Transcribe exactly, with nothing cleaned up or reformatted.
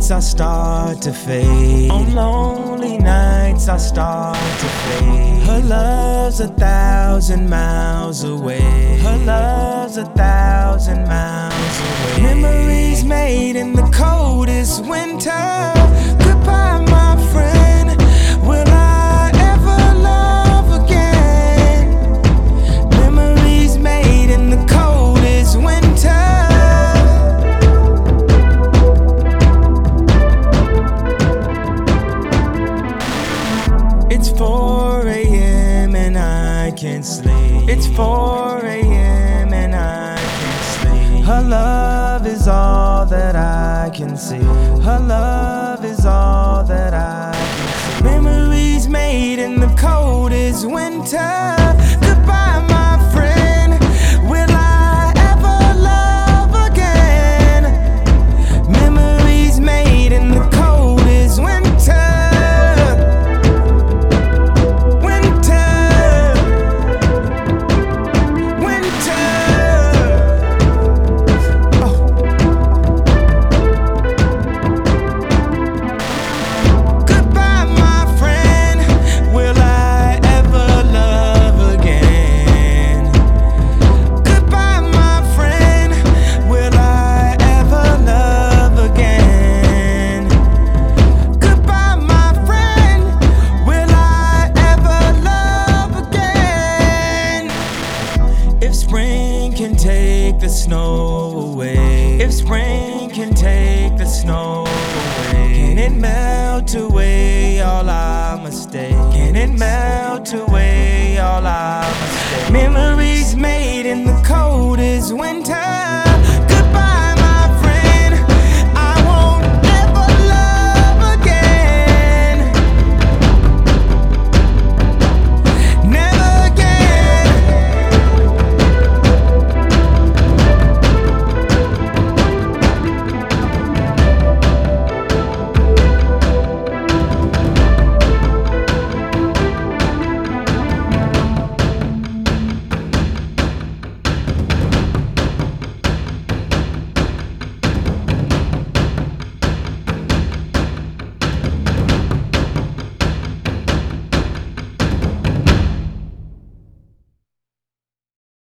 nights I start to fade. On lonely nights I start to fade. Her love's a thousand miles away. Her love's a thousand miles away. Memories made in the coldest winter. Goodbye, my friend. Will I ever love again? Memories made in the coldest winter. It's four A M and I can't sleep. It's four A M and I can't sleep. Her love is all that I can see. Her love is all that I can see. Memories made in the coldest winter. Goodbye, my friend. Will I ever love again? Memories made in the coldest winter. If spring can take the snow away, if spring can take the snow away, can it melt away all our mistakes? Can it melt away all our mistakes? Memories made in the coldest winter.